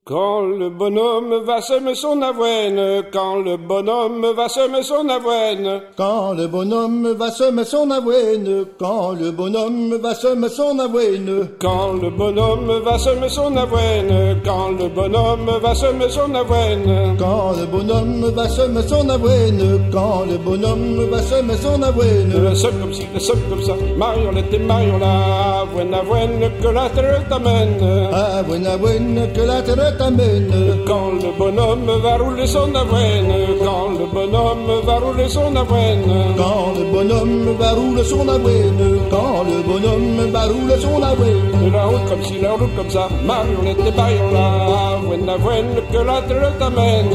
Quand le bonhomme va semer son avoine, quand le bonhomme va semer son avoine, quand le bonhomme va semer son avoine, quand le bonhomme va semer son avoine, quand le bonhomme va semer son avoine, quand le bonhomme va semer son avoine, quand le bonhomme va semer son avoine, quand le bonhomme va semer son avoine, le seul comme ci, le seul comme ça, marionnette et mariola, avoine que la terre t'amène, avoine que la terre t'amène. Quand le bonhomme va rouler son avoine, quand le bonhomme va rouler son avoine, quand le bonhomme va rouler son avoine, quand le bonhomme va rouler son avoine. La route comme ci, la route comme ça, marionnette et mariola, avoine que la terre t'amène,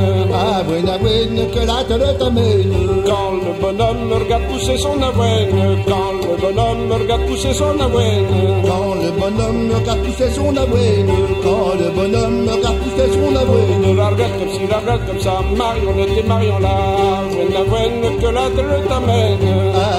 avoine que la terre t'amène. Quand le bonhomme regarde pousser son avoine, quand le bonhomme regarde pousser son avoine, quand le bonhomme regarde pousser son avoine, quand le bonhomme regarde pousser son avoine. La regarde comme ci, la regarde comme ça, marionnette et mariola, avoine que la terre t'amène,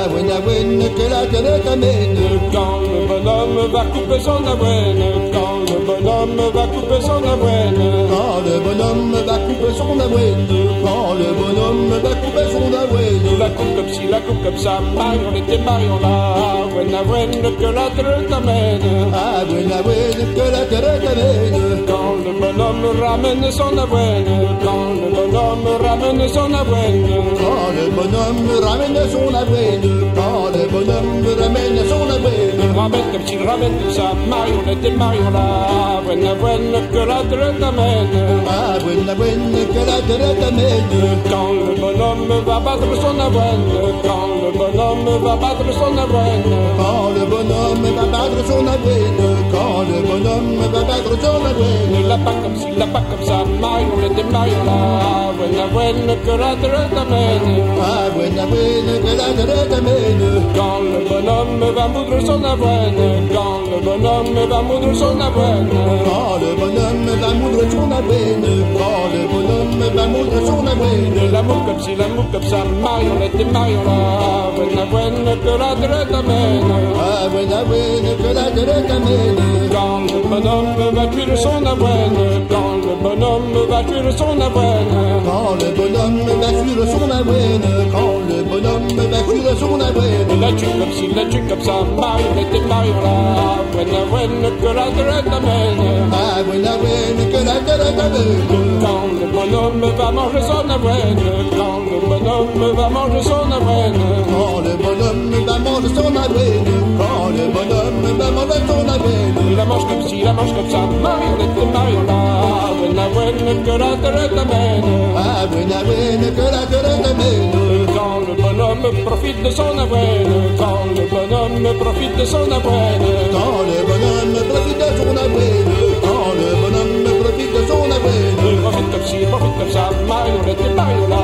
avoine que la terre t'amène. Quand le bonhomme va couper son avoine, quand le bonhomme va couper son avoine, quand le bonhomme va couper son avoine, quand le bonhomme va couper son avoine. La coupe comme ci, la coupe comme ça, marionnette et mariola, avoine que la terre t'amène, avoine que la terre t'amène. Quand le bonhomme ramène son avoine, quand le bonhomme ramène son avoine, quand le bonhomme ramène son avoine, quand le bonhomme ramène son avoine. Ramène comme ci, ramène comme ça, marionnette et mariola, avoine que la terre t'amène, avoine que la terre t'amène. Quand le bonhomme va battre son avoine, quand le bonhomme va battre son avoine, quand le bonhomme va battre son avoine, quand le bonhomme va battre son avoine. La pas comme ci, la pas comme ça, marionnette et mariola, avoine que la terre t'amène, avoine que la terre t'amène. Quand le bonhomme va moudre son avoine, quand le bonhomme va moudre son avoine, quand le bonhomme va moudre son avoine, quand le bonhomme va moudre son avoine. L'amour comme ci, l'amour comme ça, marionnette et mariola, avoine que la terre t'amène, avoine que la terre t'amène. Quand le bonhomme va cuire son avoine, quand le bonhomme va cuire son avoine, quand le bonhomme va cuire son avoine, quand le bonhomme va cuire son avoine. La tue comme ci, la tue comme ça, marionnette et mariola, avoine que la terre t'amène, avoine que la terre t'amène. Quand le bonhomme va manger son avoine, quand le bonhomme va manger son avoine, quand le bonhomme va manger son avoine, quand le bonhomme va manger son avoine. La mange comme ci, la mange comme ça, marionnette et mariola, avoine que la terre t'amène, avoine que la terre t'amène. Quand le bonhomme profite de son avoine, quand le bonhomme profite de son avoine, quand le bonhomme profite de son avoine, quand le bonhomme profite de son avoine. Profite comme ci, profite comme ça, marionnette et mariola,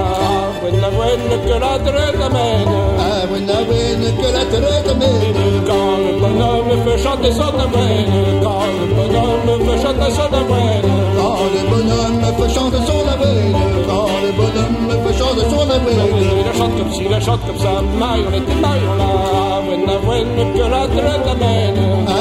avoine que la terre t'amène, avoine que la terre t'amène. Quand le bonhomme fait chanter son avoine, quand le bonhomme fait chanter son avoine, quand le bonhomme fait chanter son avoine, quand le bonhomme fait chanter son avoine. Il chante comme ci, il chante comme ça, marionnette et mariola, avoine que la terre t'amène,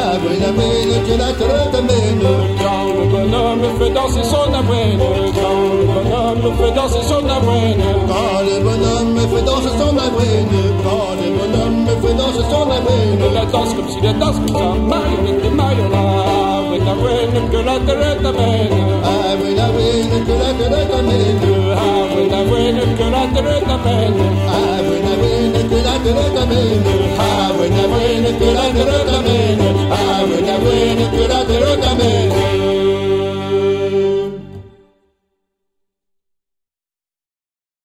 avoine que la terre t'amène. Quand le bonhomme fait danser son avoine, quand le bonhomme fait danser son avoine, quand le bonhomme fait danser son avoine, quand le bonhomme fait danser son avoine. La danse comme si la danse comme ça, marionnette et mariola, avoine que la terre t'amène, avoine que la terre t'amène. avoine que la terre t'amène.